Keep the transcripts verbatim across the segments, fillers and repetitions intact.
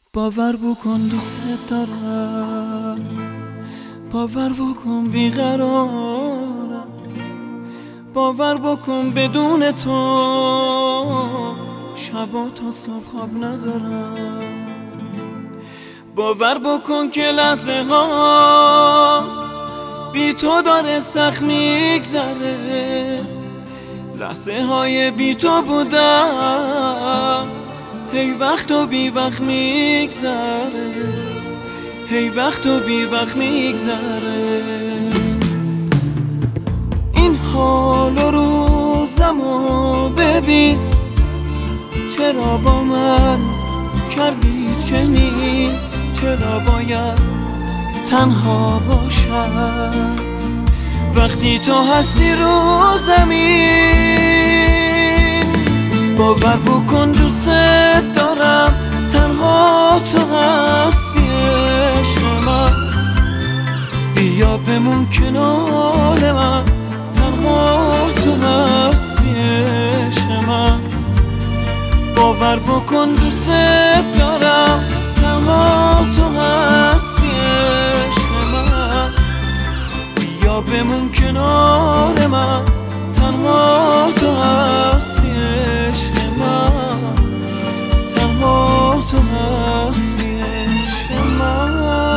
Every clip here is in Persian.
باور بکن دوست دارم، باور بکن بیقرارم، باور بکن بدون تو شبا تا صبح خواب ندارم. باور بکن که لحظه ها بی تو داره سخت میگذره، لحظه های بی تو بودم هی وقت و بی وقت میگذره، هی وقت و بی وقت میگذره. این حال و روزمو ببین، چرا با من کردی چنین، چرا باید تنها باشم وقتی تو هستی رو زمین. باور بکن دوست دارم، تنها تو هستی عشق من، بیا بمون کنار من، تنها تو هستی عشق من. باور بکن دوست دارم، تنها تو هستی عشق من، بیا بمون کنار من، تنها تو هستی عشق من، تنها تو هستی عشق من.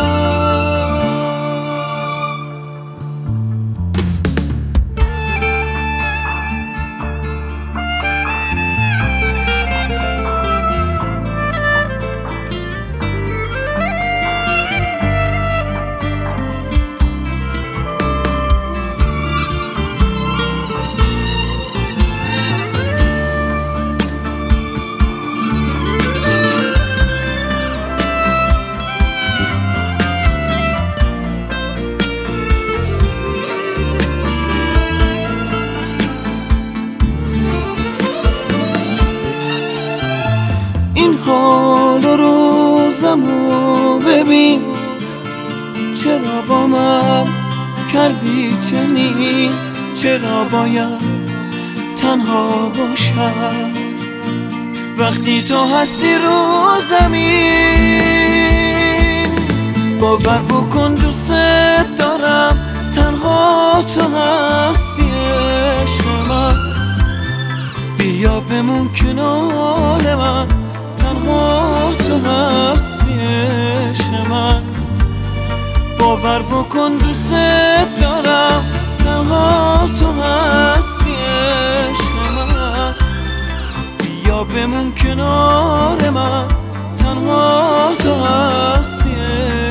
این حال و روزمو ببین، چرا با من کردی چنین، چرا باید تنها باشم وقتی تو هستی رو زمین. باور بکن دوست دارم، تنها تو هستی عشق من، بیا بمون کنار من، تنها تو هستی عشق من. باور بکن دوست دارم، تنها تو هستی عشق من، بیا بمون کنار من، تنها تو هستی.